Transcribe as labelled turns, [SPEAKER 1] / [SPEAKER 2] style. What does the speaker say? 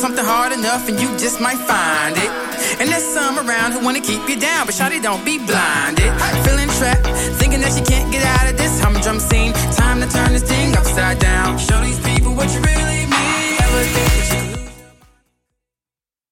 [SPEAKER 1] something hard enough and you just might find it. And there's some around who wanna keep you down, but shawty, don't be blinded. Feeling trapped, thinking that you can't get out of this. How